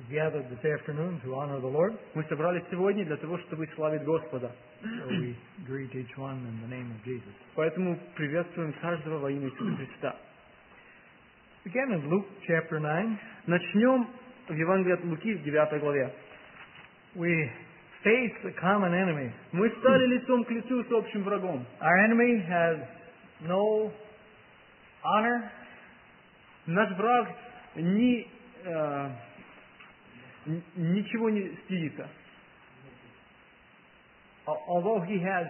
gathered this afternoon to honor the Lord. Мы собрались сегодня для того, чтобы славить Господа. So we greet each one in the name of Jesus. Поэтому приветствуем каждого во имя Иисуса Христа. Again in Luke chapter 9, Начнем в Евангелии от Луки в 9 главе. we face a common enemy. Мы стали лицом к лицу с общим врагом. Our enemy has no honor, Наш враг ничего не стыдится. although he has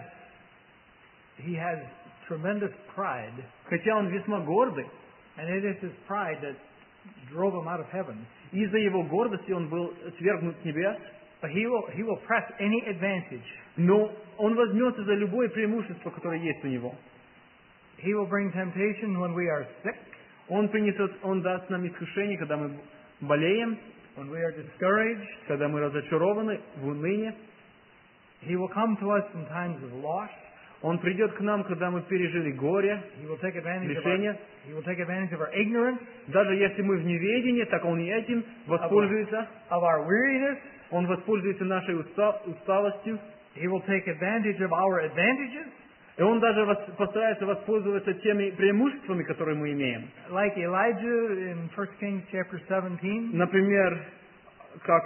tremendous pride, Хотя он весьма гордый, and it is his pride that drove him out of heaven. из-за его гордости он был свергнут с небес, But he will press any advantage. но он возьмется за любое преимущество, которое есть у него. He will bring temptation when we are sick, Он даст нам искушение, когда мы болеем, when we are discouraged. когда мы разочарованы, в унынии. He will come to us in times of loss. Он придет к нам, когда мы пережили горе, He will take advantage лишение. of our ignorance, Даже если мы в неведении, так он и этим воспользуется. of our weariness. Он воспользуется нашей усталостью. He will take advantage of our advantages, И он даже постарается воспользоваться теми преимуществами, которые мы имеем. like Elijah in 1 Kings chapter 17. Например, как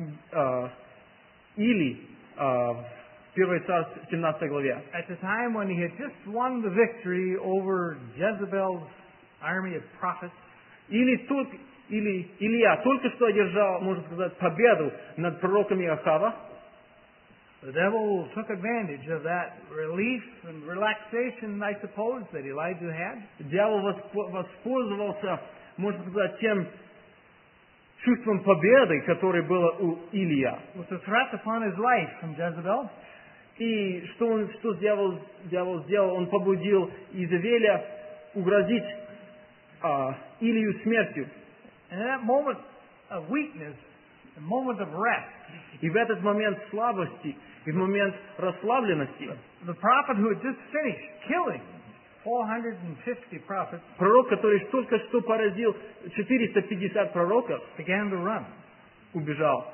Или в 1 Царств 17 главе. At the time when he had just won the victory over Jezebel's army of prophets, Илья только что одержал, можно сказать, победу над пророками Ахава. the devil took advantage of that relief and relaxation, I suppose, that Elijah had. Дьявол воспользовался, можно сказать, тем чувством победы, которое было у Илия. With the threat upon his life from Jezebel. И что дьявол сделал? Он побудил Изавеля угрозить Илию смертью. And in that moment of weakness, a moment of rest, И в этот момент слабости, и в момент расслабленности, the prophet who had just finished killing 450 prophets пророк, который только что поразил 450 пророков, began to run. убежал.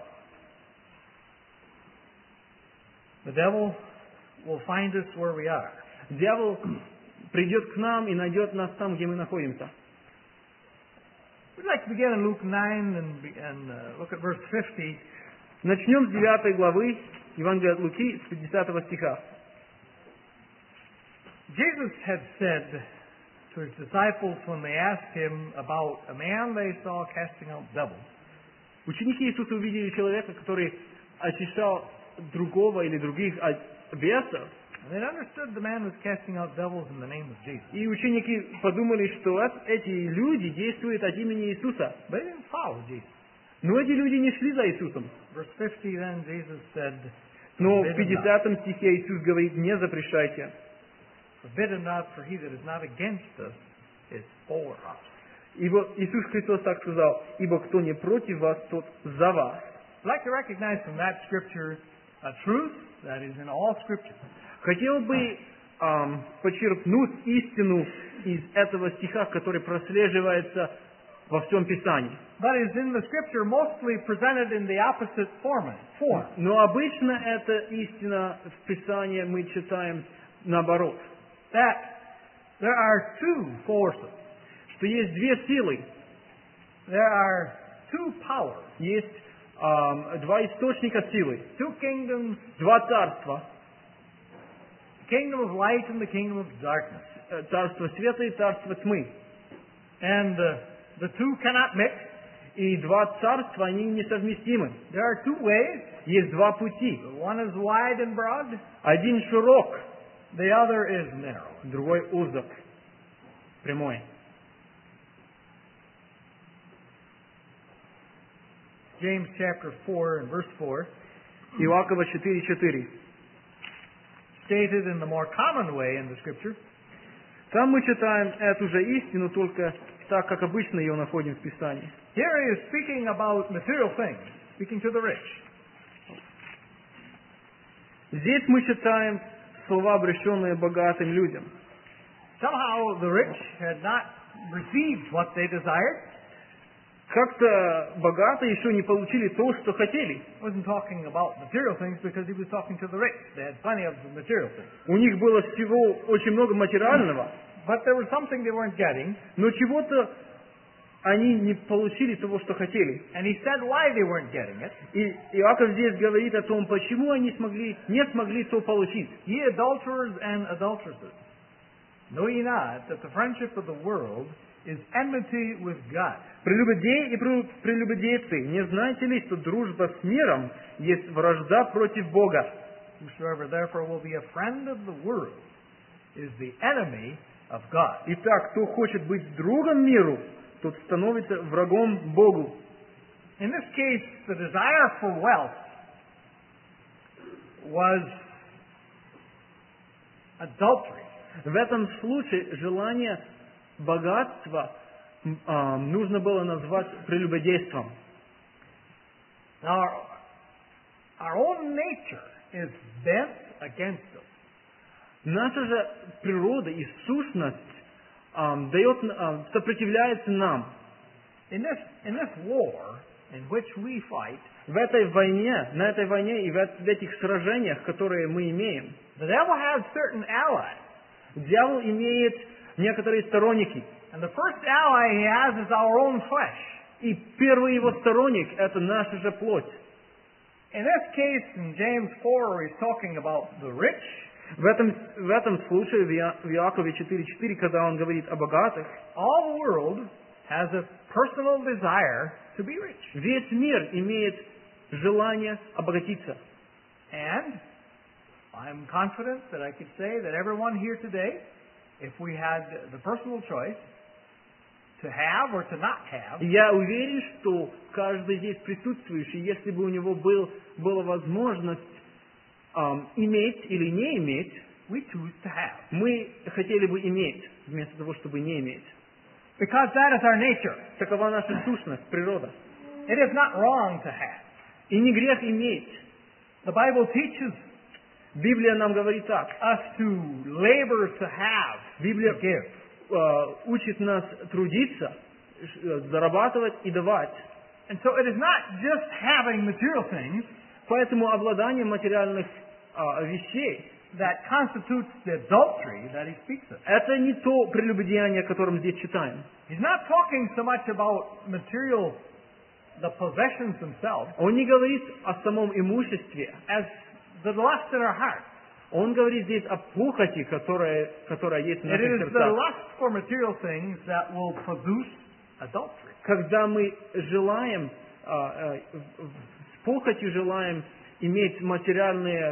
The devil will find us where we are. Дьявол придет к нам и найдет нас там, где мы находимся. We'd like to begin in Luke 9 and look at verse 50. Начнем с 9 главы Евангелия от Луки, с 50 стиха. Jesus had said to his disciples when they asked him about a man they saw casting out devils, Ученики Иисуса увидели человека, который очищал другого или других от бесов, and they understood the man was casting out devils in the name of Jesus. и ученики подумали, что эти люди действуют от имени Иисуса. But they didn't follow Jesus. Но эти люди не шли за Иисусом. Verse 50 then Jesus said, Но в "Forbid him 50 стихе Иисус говорит: не запрещайте. Forbid him not, for he that is not against us is for us." Ибо Иисус Христос так сказал: ибо кто не против вас, тот за вас. I'd like to recognize from that scripture a truth that is in all scripture. Хотел бы подчеркнуть истину из этого стиха, который прослеживается во всем Писании. But is in the scripture mostly presented in the opposite form. Но обычно эта истина в Писании мы читаем наоборот. That there are two forces. Что есть две силы, There are two powers. есть два источника силы, Two kingdoms. два царства. The kingdom of light and the kingdom of darkness. Царство света и царство тьмы. And the two cannot mix. И два царства, они несовместимы. There are two ways. Есть два пути. One is wide and broad. Один широк, The other is narrow. другой узок, прямой. James chapter 4 and verse 4, Иакова 4:4. stated in the more common way in the scripture, Там мы читаем эту же истину, только так, как обычно ее находим в Писании. here he is speaking about material things, speaking to the rich. Здесь мы читаем слова, обращенные богатым людям. Somehow the rich had not received what they desired. как-то богатые еще не получили то, что хотели. He wasn't talking about material things because he was talking to the rich. They had plenty of material things. У них было всего очень много материального, But there was something they weren't getting, но чего-то они не получили того, что хотели. and he said why they weren't getting it. И Иаков здесь говорит о том, почему они не смогли то получить. Ye adulterers and adulteresses, know ye not that the friendship of the world is enmity with God? Прелюбодеи и прелюбодейцы, не знаете ли, что дружба с миром есть вражда против Бога? Whosoever therefore will be a friend of the world is the enemy of God. Итак, кто хочет быть другом миру, тот становится врагом Богу. In this case, the desire for wealth was adultery. В этом случае желание богатства нужно было назвать прелюбодейством. Now, our own nature is bent against us. Наша же природа и сущность сопротивляется нам. In this war in which we fight, В этой войне, на этой войне и в этих сражениях, которые мы имеем, the devil has certain allies. дьявол имеет некоторые сторонники. And the first ally he has is our own flesh. И первый его сторонник – это наша же плоть. In this case, in James 4, where he's talking about the rich, В этом случае, в Иакове 4:4, когда он говорит о богатых, all the world has a personal desire to be rich. весь мир имеет желание обогатиться. And I'm confident that I could say that everyone here today, if we had the personal choice to have or to not have, И я уверен, что каждый здесь присутствующий, если бы у него была возможность иметь или не иметь, we choose to have. мы хотели бы иметь, вместо того, чтобы не иметь. Because that is our nature. Такова наша сущность, природа. It is not wrong to have. И не грех иметь. The Bible teaches Библия нам говорит так. us to labor to have, Библия to give. Учит нас трудиться, зарабатывать и давать. And so it is not just having material things Поэтому обладание материальных вещей that constitutes the adultery that he speaks of. это не то прелюбодеяние, о котором здесь читаем. He's not talking so much about material, the possessions themselves, Он не говорит о самом имуществе. as the lust in our heart. Он говорит здесь о похоти, которая есть в It наших is the сердцах. lust for material things that will produce adultery. Когда мы желаем, с похотью желаем иметь материальное,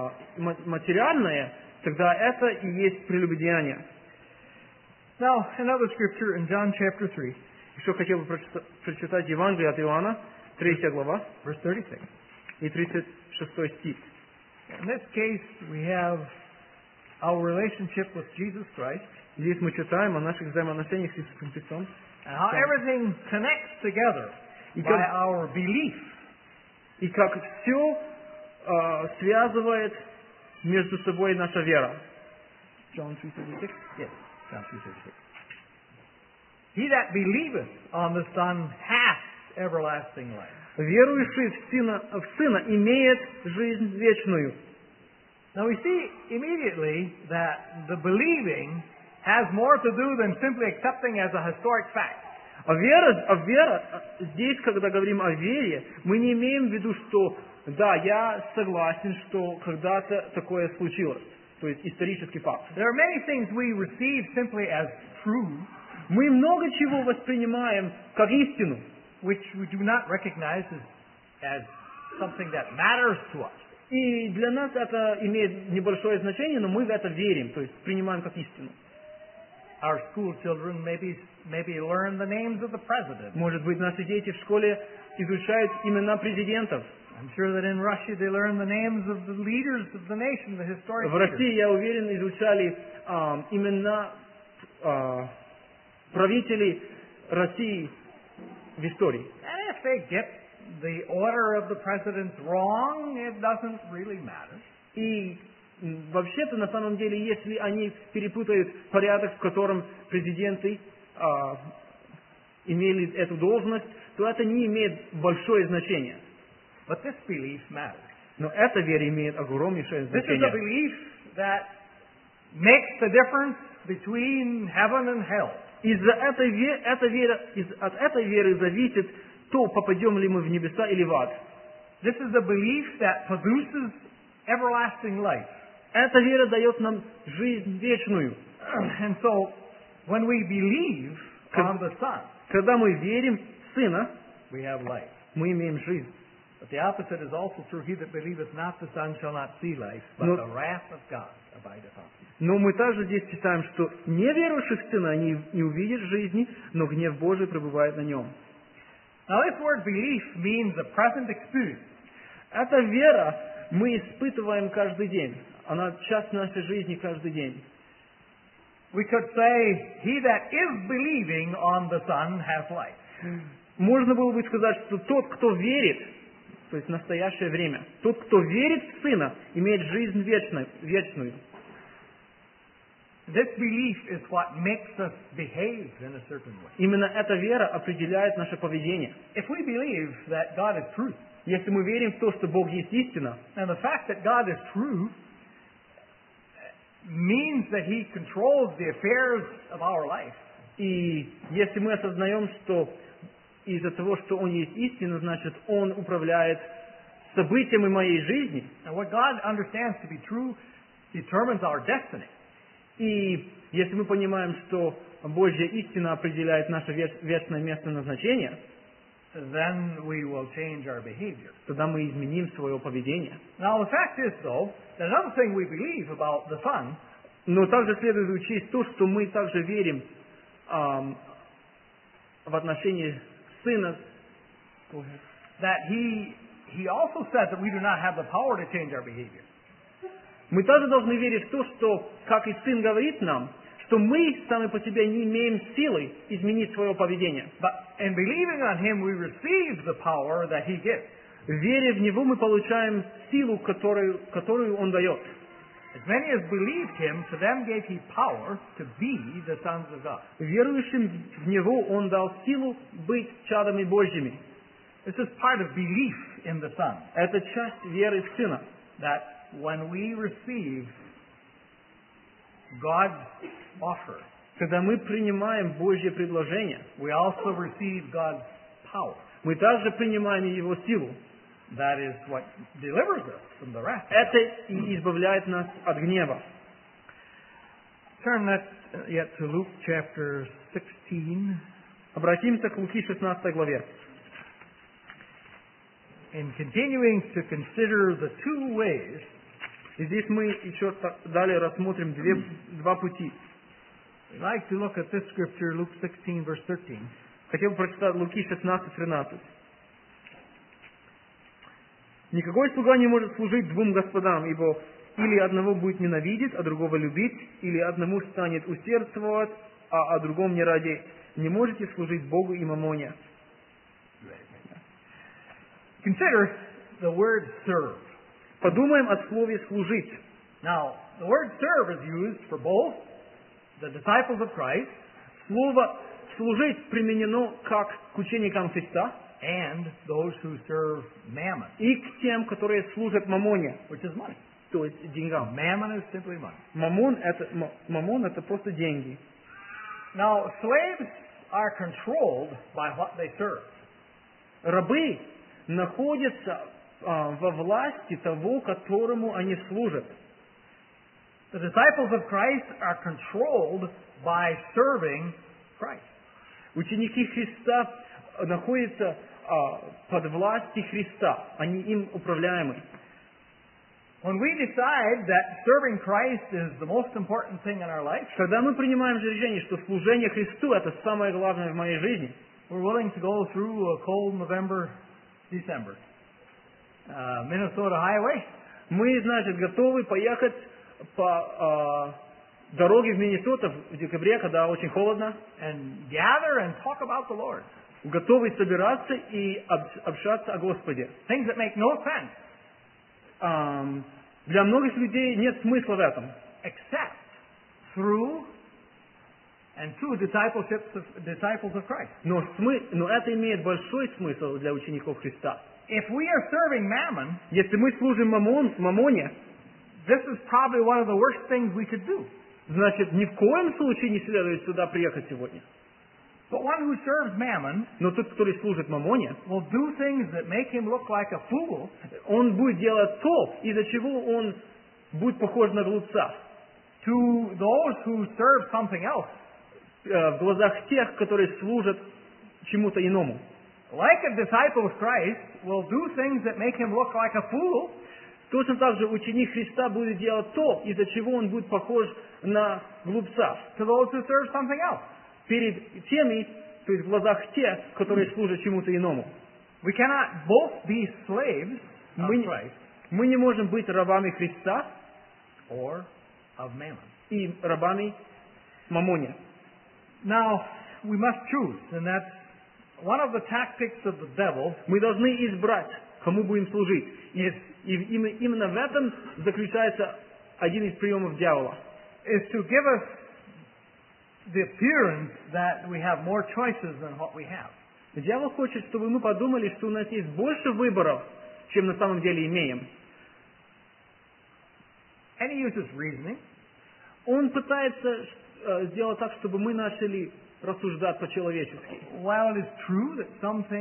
тогда это и есть прелюбодеяние. Now, another scripture in John chapter 3, Еще хотел бы прочитать Евангелие от Иоанна, 3 глава verse 36. и 36 стих. In this case, we have our relationship with Jesus Christ, Здесь мы читаем о наших взаимоотношениях с Иисусом Христом. and how everything connects together И by как, our belief. и как все связывает между собой наша вера. John 3:36. Yes, John 3:36. He that believeth on the Son hath everlasting life. Верующий в Сына имеет жизнь вечную. Now we see immediately that the believing has more to do than simply accepting as a historic fact. А вера, здесь, когда говорим о вере, мы не имеем в виду, что да, я согласен, что когда-то такое случилось. То есть исторический факт. There are many things we receive simply as true, Мы много чего воспринимаем как истину, which we do not recognize as something that matters to us. и для нас это имеет небольшое значение, но мы в это верим, то есть принимаем как истину. Our school children maybe learn the names of the president. Может быть, наши дети в школе изучают имена президентов. I'm sure that in Russia they learn the names of the leaders of the nation, the historic В leaders. России, я уверен, изучали имена правителей России в истории. And if they get the order of the presidents wrong, it doesn't really matter. И вообще-то, на самом деле, если они перепутают порядок, в котором президенты имели эту должность, то это не имеет большое значение. But this belief matters. Но эта вера имеет огромнейшее This is a значение. belief that makes the difference between heaven and hell. От этой веры зависит то, попадем ли мы в небеса или в ад. This is a belief that produces everlasting life. Эта вера дает нам жизнь вечную. And so, when we believe on the Son, Когда мы верим в Сына, we have life. мы имеем жизнь. But the opposite is also true. He that believeth not the Son shall not see life, but No. the wrath of God abideth on him. Но мы также здесь читаем, что неверующих в Сына не увидят жизни, но гнев Божий пребывает на нем. Now, this word belief means a present experience. Эта вера мы испытываем каждый день. Она часть нашей жизни каждый день. We could say, he that is believing on the Son has life. Можно было бы сказать, что тот, кто верит, то есть в настоящее время, тот, кто верит в Сына, имеет жизнь вечную. This belief is what makes us behave in a certain way. Именно эта вера определяет наше поведение. If we believe that God is truth, Если мы верим в то, что Бог есть истина, and the fact that God is true means that He controls the affairs of our life, и если мы осознаем, что из-за того, что Он есть истина, значит, Он управляет событиями моей жизни, and what God understands to be true determines our destiny, и если мы понимаем, что Божья истина определяет наше вечное место назначения, then we will change our behavior. тогда мы изменим свое поведение. Now, the fact is, though, that another thing we believe about the Son Но также следует учесть то, что мы также верим в отношении Сына, that He also said that we do not have the power to change our behavior. мы также должны верить в то, что, как и Сын говорит нам, что мы сами по себе не имеем силы изменить свое поведение. But in believing on Him, we receive the power that He gives. Веря в Него, мы получаем силу, которую Он дает. As many as believed Him, to them gave He power to be the sons of God. Верующим в Него Он дал силу быть чадами Божьими. This is part of belief in the Son, Это часть веры в Сына. that when we receive God's offer, Когда мы принимаем Божье предложение, we also receive God's power. мы также принимаем Его силу. That is what delivers us from the wrath. Это и избавляет нас от гнева. Turn that yet to Luke chapter 16. Обратимся к Луки 16 главе. In continuing to consider the two ways И здесь мы еще далее рассмотрим два пути. we'd like to look at this scripture, Luke 16, verse 13. Хотел бы прочитать Луки 16:13. «Никакой слуга не может служить двум господам, ибо или одного будет ненавидеть, а другого любить, или одному станет усердствовать, а о другом не радеть. Не можете служить Богу и мамоне». Consider the word serve. Подумаем о слове «служить». Now, the word serve is used for both the disciples of Christ Слово «служить» применено как к ученикам Христа and those who serve mammon, и к тем, которые служат мамоне, which is money. то есть деньгам. Mammon is simply money. Мамон это просто деньги. Now, slaves are controlled by what they serve. Рабы находятся во власти того, которому они служат. The disciples of Christ are controlled by serving Christ. Ученики Христа находятся под властью Христа. Они им управляемы. When we decide that serving Christ is the most important thing in our life, Когда мы принимаем же решение, что служение Христу это самое главное в моей жизни, we're willing to go through a cold November, December, Minnesota highway, мы, значит, готовы поехать по дороге в Миннесоту в декабре, когда очень холодно, and gather and talk about the Lord. готовы собираться и общаться о Господе. Things that make no sense Для многих людей нет смысла в этом, except through and two, disciples of Christ. Но это имеет большой смысл для учеников Христа. If we are serving mammon, Если мы служим мамоне, this is probably one of the worst things we could do. значит, ни в коем случае не следует сюда приехать сегодня. But one who serves mammon Но тот, который служит мамоне, will do things that make him look like a fool он будет делать то, из-за чего он будет похож на глупца. to those who serve something else. В глазах тех, которые служат чему-то иному. Like a disciple of Christ will do things that make him look like a fool Точно так же ученик Христа будет делать то, из-за чего он будет похож на глупца. to those who serve something else. Перед теми, то есть в глазах тех, которые служат чему-то иному. We cannot both be slaves of Мы, Christ мы не можем быть рабами Христа or of mammon. и рабами мамоне. Now, we must choose, and that's one of the tactics of the devil Мы должны избрать, кому будем служить. И именно в этом заключается один из приемов дьявола. is to give us the appearance that we have more choices than what we have. Дьявол хочет, чтобы мы подумали, что у нас есть больше выборов, чем на самом деле имеем. And he uses reasoning. Он пытается сделать так, чтобы мы начали рассуждать по-человечески. While it is true that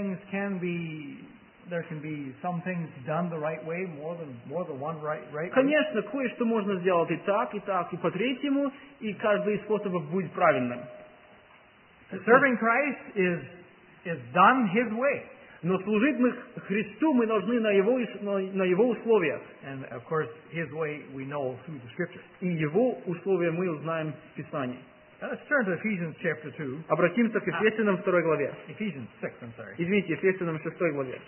there can be some things done the right way, more than one right way. Конечно, кое-что можно сделать и так, и по-третьему, и каждый из способов будет правильным. Serving Christ is done His way. Но служить мы Христу мы должны на Его условиях. And of course, His way we know through the Scriptures. И Его условия мы узнаем в Писании. Now let's turn to Ephesians chapter 2. Обратимся к Ефесянам 2 главе. Ephesians 6, I'm sorry. Извините, Ефесянам 6 главе.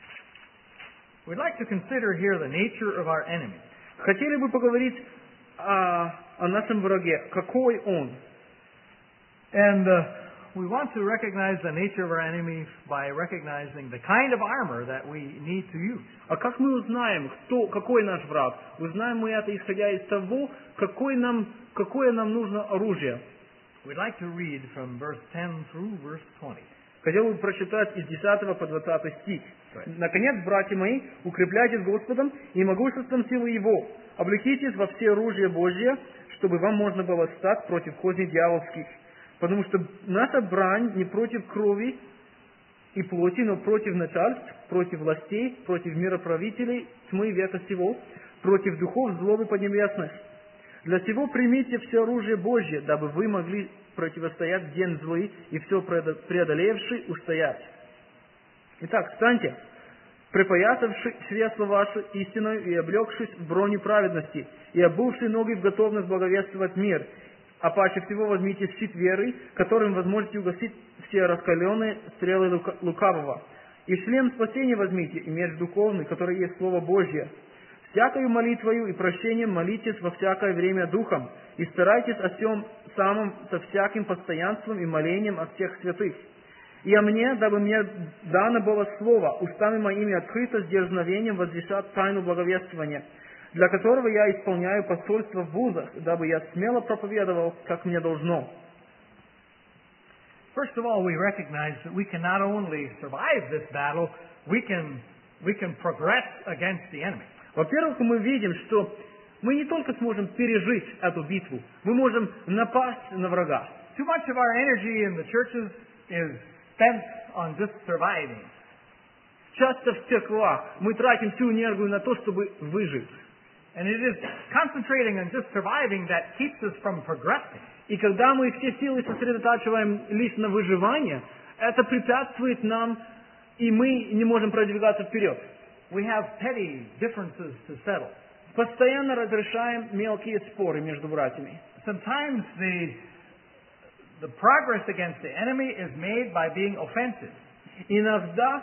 We'd like to consider here the nature of our enemy. Хотели бы поговорить о нашем враге. Какой он? And we want to recognize the nature of our enemy by recognizing the kind of armor that we need to use. А как мы узнаем, какой наш враг?Узнаем мы это, исходя из того, какое нам нужно оружие. We'd like to read from verse 10 through verse 20. Хотел бы прочитать из 10 по 20 стих. «Наконец, братья мои, укрепляйтесь Господом и могуществом силы Его. Облекитесь во все оружие Божье, чтобы вам можно было встать против козней дьявольских. Потому что наша брань не против крови и плоти, но против начальств, против властей, против мироправителей тьмы века сего, против духов злобы поднебесных. Для сего примите все оружие Божье, дабы вы могли противостоять в день злый и все преодолевший устоять. Итак, встаньте, припоясавши чресло ваше истиною и облегшись в броню праведности, и обувши ноги в готовность благовествовать мир, а паче всего возьмите щит веры, которым вы можете угасить все раскаленные стрелы лукавого. И шлем спасения возьмите, и меч духовный, который есть Слово Божье. Всякою молитвою и прощением молитесь во всякое время духом, и старайтесь о всем самом со всяким постоянством и молением от всех святых. И о мне, дабы мне дано было слово, устами моими открыто с дерзновением возвещать тайну благовествования, для которого я исполняю посольство в вузах, дабы я смело проповедовал, как мне должно». First of all, we recognize that we can not only survive this battle, we can progress against the enemy. Во-первых, мы видим, что мы не только сможем пережить эту битву, мы можем напасть на врага. Too much of our energy in the churches is spent on just surviving. Часто в церквах мы тратим всю энергию на то, чтобы выжить. And it is concentrating on just surviving that keeps us from progressing. И когда мы все силы сосредотачиваем лишь на выживании, это препятствует нам, и мы не можем продвигаться вперед. We have petty differences to settle. Постоянно разрешаем мелкие споры между братьями. Sometimes the progress against the enemy is made by being offensive. Иногда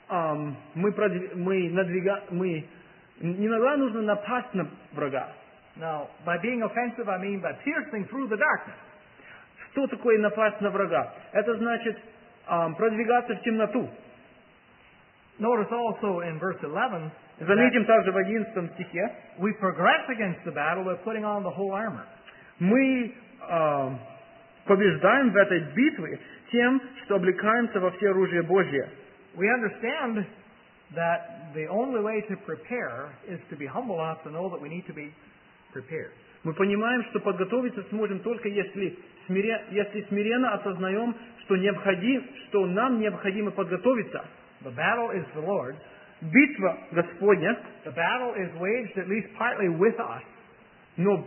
иногда нужно напасть на врага. Now, by being offensive, I mean by piercing through the darkness. Что такое напасть на врага? Это значит продвигаться в темноту. Notice also in verse 11, Заметим также в 11 стихе, we progress against the battle by putting on the whole armor. мы побеждаем в этой битве тем, что облекаемся во все оружие Божье. We understand that the only way to prepare is to be humble enough to know that we need to be prepared. Мы понимаем, что подготовиться сможем только если смиренно осознаем, что нам необходимо подготовиться. The battle is the Lord's. Битва Господня, The battle is waged at least partly with us. но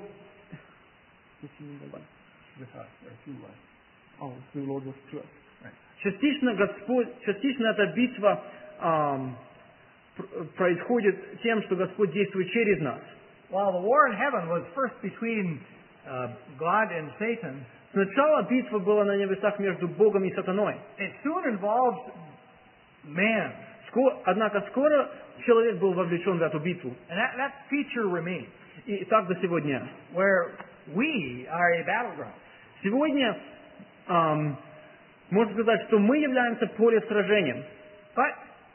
With us, or through us. частично эта битва происходит тем, что Господь действует через нас. While the war in heaven was first between God and Satan, Сначала битва была на небесах между Богом и сатаной. it soon involved man. Однако скоро человек был вовлечен в эту битву. And that feature remains, И так до сегодня. where we are a battleground. Сегодня можно сказать, что мы являемся полем сражения. But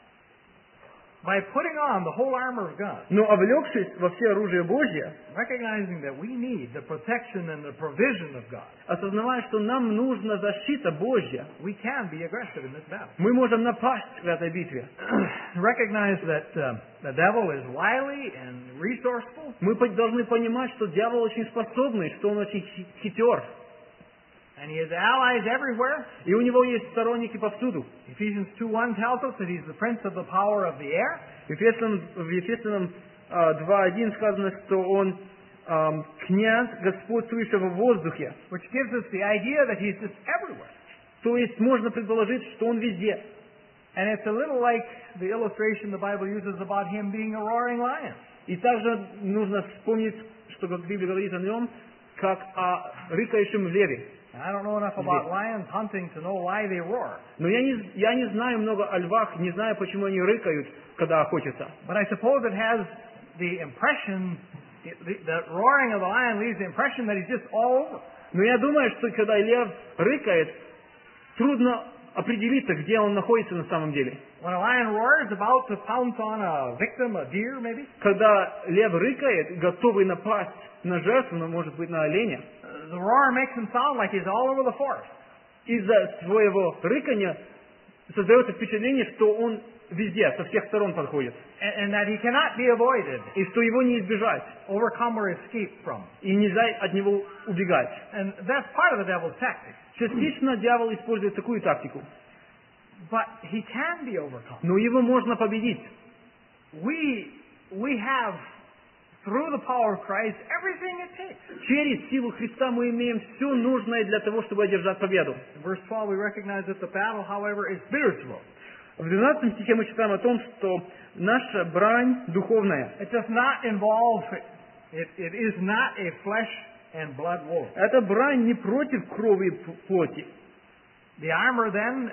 by putting on the whole armor of God, Но облегшись во все оружие Божье, recognizing that we need the protection and the provision of God, осознавая, что нам нужна защита Божья, we can be aggressive in this battle. мы можем напасть в этой битве. Recognize that the devil is wily and resourceful, Мы должны понимать, что дьявол очень способный, что он очень хитер. and he has allies everywhere. И у него есть сторонники повсюду. Ephesians 2:1 tells us that he's the prince of the power of the air. В Ефесянам 2:1 сказано, что он князь господствующего в воздухе. Which gives us the idea that he's just everywhere. То есть можно предположить, что он везде. And it's a little like the illustration the Bible uses about him being a roaring lion. И также нужно вспомнить, что Библия говорит о нем, как о рыкающем леве. I don't know enough about lions hunting to know why they roar. Но я не знаю много о львах, не знаю, почему они рыкают, когда охотятся. But I suppose it has the impression, the roaring of the lion leaves the impression that he's just all over. Но я думаю, что когда лев рыкает, трудно определиться, где он находится на самом деле. When a lion roars, about to pounce on a victim, a deer maybe, Когда лев рыкает, готовый напасть на жертву, но может быть на оленя, the roar makes him sound like he's all over the forest. из-за своего рыкания создается впечатление, что он везде, со всех сторон подходит. And that he cannot be avoided, И что его не избежать. overcome or escape from. И нельзя от него убегать. And that's part of the devil's tactic. Частично дьявол использует такую тактику. But he can be overcome. Но его можно победить. We have, through the power of Christ, everything it takes. Через силу Христа мы имеем все нужное для того, чтобы одержать победу. In verse 12 we recognize that the battle, however, is spiritual. В 12 стихе мы читаем о том, что наша брань духовная. It does not involve, it is not a flesh and blood war. Эта брань не против крови и плоти. The armor then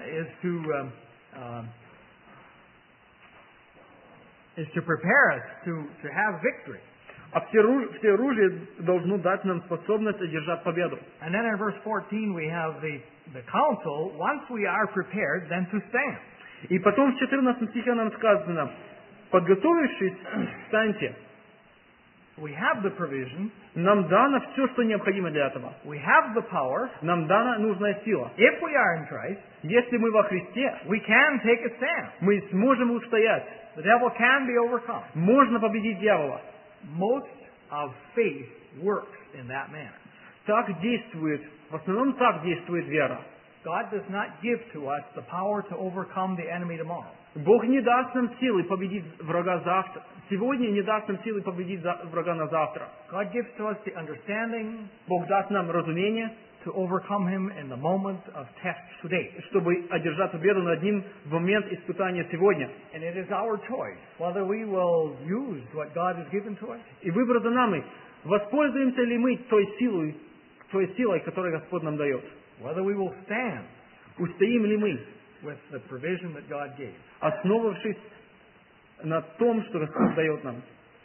is to prepare us to have victory. А все оружие должно дать нам способность одержать победу. And then in verse 14 we have the counsel, once we are prepared, then to stand. И потом в 14 стихе нам сказано, подготовившись, встаньте. We have the provision, Нам дано все, что необходимо для этого. we have the power. Нам дана нужная сила. If we are in Christ, Если мы во Христе, we can take a stand. мы сможем устоять. The devil can be overcome. Можно победить дьявола. Most of faith works in that manner. Так действует, в основном так действует вера. God does not give to us the power to overcome the enemy tomorrow. Бог не даст нам силы победить врага завтра. Сегодня не даст нам силы победить врага на завтра. God gives to us the understanding Бог даст нам разумение, to overcome him in the moment of test today. чтобы одержать победу над ним в момент испытания сегодня. And it is our choice whether we will use what God has given to us И выбор за нами. Воспользуемся ли мы той силой, которую Господь нам дает? whether we will stand Устоим ли мы, with the provision that God gave. основавшись на том, что Господь дает нам?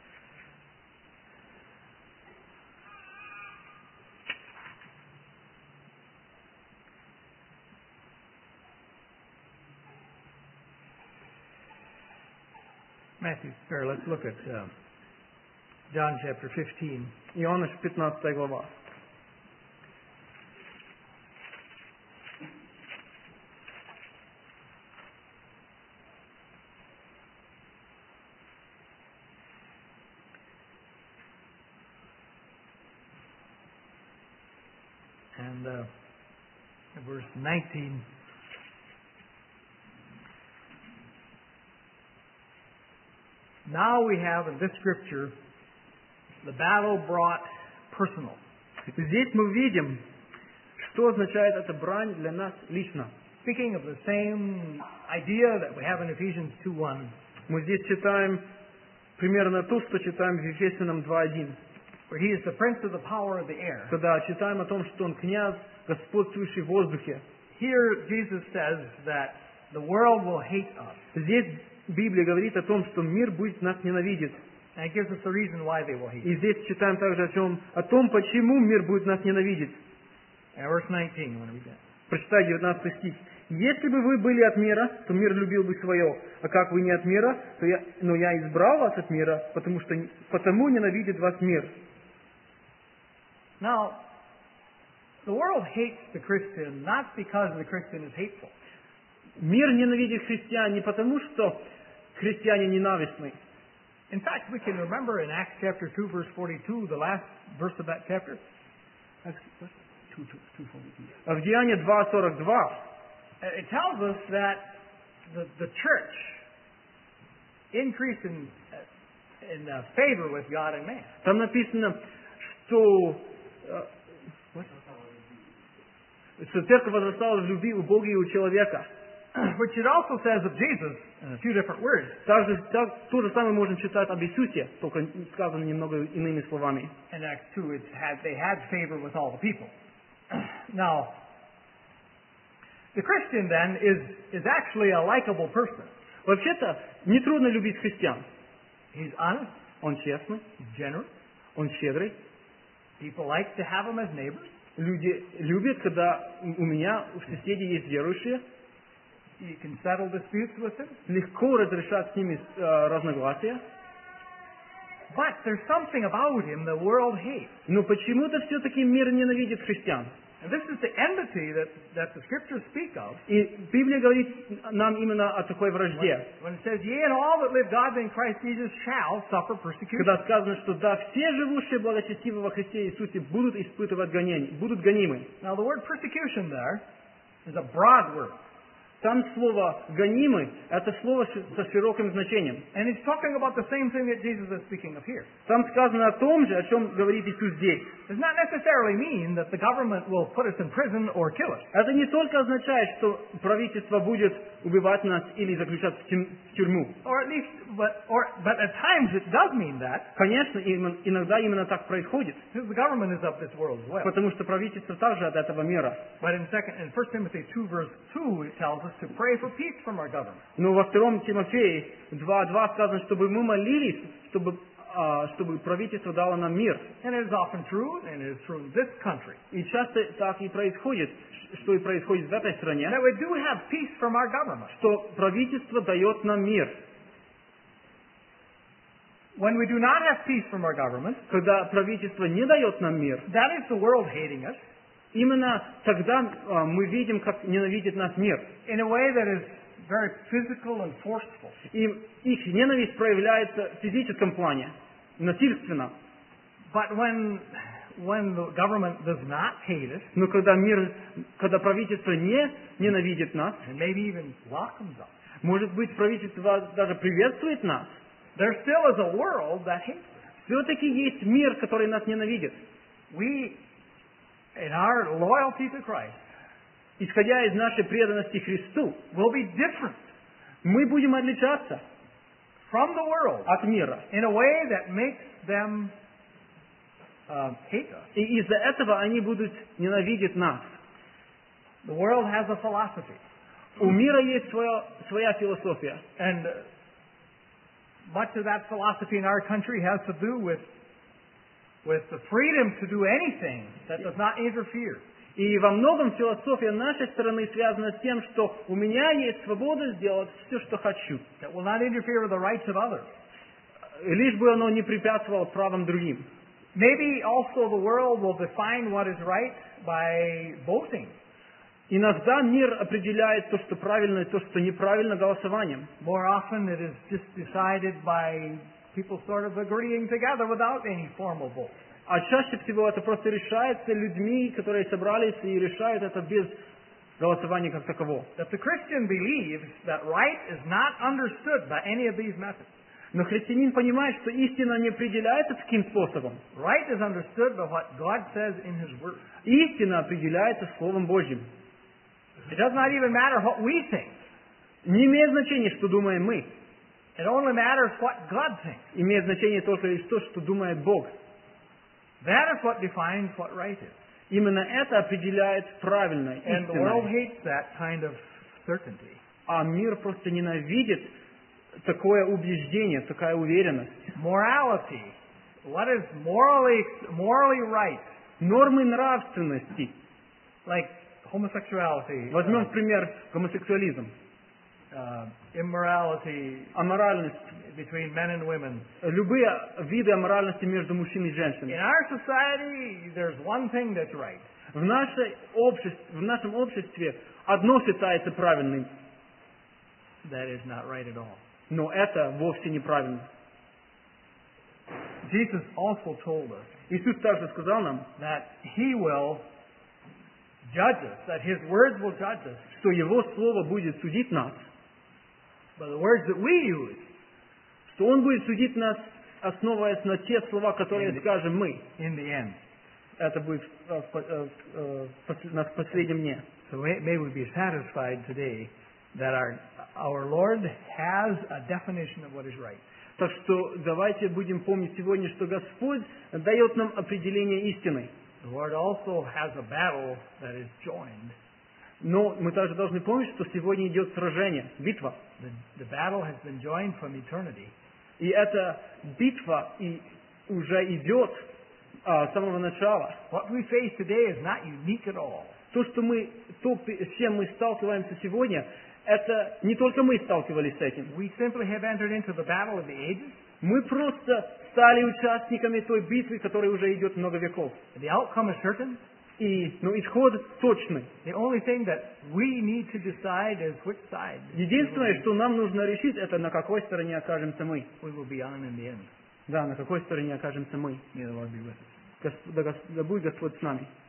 Matthew, or let's look at John chapter 15. Иоанна 15 глава. and verse 19. Now we have in this scripture the battle brought personal. Здесь мы видим, что означает эта брань для нас лично. Speaking of the same idea that we have in Ephesians 2:1, Мы здесь читаем примерно то, что читаем в Ефесянам 2:1. where he is the prince of the power of the air. Когда читаем о том, что Он князь, господствующий в воздухе. Here Jesus says that the world will hate us. Здесь Библия говорит о том, что мир будет нас ненавидеть. And it gives us the reason why they will hate us. И здесь читаем также о том, почему мир будет нас ненавидеть. And verse 19, you want to read that? Прочитай 19 стих. «Если бы вы были от мира, то мир любил бы свое. А как вы не от мира, но я избрал вас от мира, потому ненавидит вас мир». Now, the world hates the Christian not because the Christian is hateful. Мир ненавидит христиан не потому, что христиане ненавистны. In fact, we can remember in Acts chapter 2, verse 42, the last verse of that chapter. В Деянии 2:42 It tells us that the church increased in favor with God and man. там написано, что церковь возрастала в любви у Бога и у человека. Which it also says of Jesus in a few different words. Также то же самое можем читать об Иисусе, только сказано немного иными словами. In Acts 2, they had favor with all the people. Now, the Christian then is actually a likable person. Вообще-то, нетрудно любить христиан. He's honest, Он честный, he's generous. он щедрый. People like to have him as neighbors. Люди любят, когда у меня, у соседей есть верующие. You can settle disputes with them. Легко разрешать с ними разногласия. But there's something about him the world hates. Но почему-то все-таки мир ненавидит христиан. And this is the enmity that the scriptures speak of. И Библия говорит нам именно о такой вражде. When it says, "Yea, and all that live godly in Christ Jesus shall suffer persecution." Когда сказано, что да, все живущие благочестиво во Христе Иисусе будут испытывать гонения, будут гонимы. Now the word persecution there is a broad word. Там слово «гонимы» — это слово со широким значением. And he's talking about the same thing that Jesus is speaking of here. Там сказано о том же, о чем говорит Иисус здесь. Does not necessarily mean that the government will put us in prison or kill us. Это не только означает, что правительство будет убивать нас или заключать в тюрьму. Or at least, but at times it does mean that. Конечно, иногда именно так происходит. Because the government is of this world as well. Потому что правительство также от этого мира. But in 1 Timothy 2 verse 2 it tells us to pray for peace from our government. Но во 2 Тимофея 2:2 сказано, чтобы мы молились, чтобы правительство дало нам мир. And it is often true, and it is true in this country, И часто так и происходит, что и происходит в этой стране, that we do have peace from our government. что правительство дает нам мир. When we do not have peace from our government, Когда правительство не дает нам мир, that is the world hating us именно тогда мы видим, как ненавидит нас мир. in a way that is very physical and forceful. И их ненависть проявляется в физическом плане, насильственно. But when the government does not hate us, Но когда правительство не ненавидит нас, and maybe even welcomes us, может быть, правительство даже приветствует нас, there still is a world that hates us. все-таки есть мир, который нас ненавидит. We, in our loyalty to Christ, Исходя из нашей преданности Христу, will be different мы будем отличаться from the world от мира. in a way that makes them hate us. И из-за этого они будут ненавидеть нас. The world has a philosophy, У мира есть своя философия. and much of that philosophy in our country has to do with the freedom to do anything that does not interfere. И во многом философия нашей страны связана с тем, что у меня есть свобода сделать все, что хочу. That will not interfere with the rights of others. Лишь бы оно не препятствовало правам другим. Maybe also the world will define what is right by voting. Иногда мир определяет то, что правильно, и то, что неправильно голосованием. More often it is just decided by people sort of agreeing together without any formal vote. А чаще всего это просто решается людьми, которые собрались и решают это без голосования как такового. That the Christian believes that right is not understood by any of these methods. Но христианин понимает, что истина не определяется таким способом. Right is understood by what God says in His Word. Истина определяется Словом Божьим. It does not even matter what we think. Не имеет значения, что думаем мы. It only matters what God thinks. Имеет значение только лишь то, что думает Бог. That is what defines what right is. Именно это определяет правильное, And the world истинное. hates that kind of certainty. А мир просто ненавидит такое убеждение, такая уверенность. Morality. What is morally right? Нормы нравственности. Like homosexuality, Возьмем в пример гомосексуализм, immorality аморальность, between men and women. любые виды аморальности между мужчиной и In женщиной. our society, there's one thing that's right. В нашем обществе одно считается правильным, That is not right at all. но это вовсе неправильно. Jesus also told us Иисус также сказал нам, that He will judge us, that His words will judge us что Его Слово будет судить нас, by the words that we use что Он будет судить нас, основываясь на те слова, которые скажем мы. in the end. Это будет на последнем дне. So may we be satisfied today that our Lord has a definition of what is right. Так что давайте будем помнить сегодня, что Господь дает нам определение истины. The Lord also has a battle that is joined. Но мы также должны помнить, что сегодня идет сражение, битва. The battle has been joined from eternity. И эта битва и уже идет с самого начала. What we face today is not unique at all. То, с чем мы сталкиваемся сегодня, это не только мы сталкивались с этим. We simply have entered into the battle of the ages. Мы просто стали участниками той битвы, которая уже идет много веков. The outcome is certain. Но исход точный. The only thing that we need to decide is which side Единственное, что нам нужно решить, это на какой стороне окажемся мы. we will be on in the end. Да, на какой стороне окажемся мы. May the Lord be with us. Да будет Господь с нами.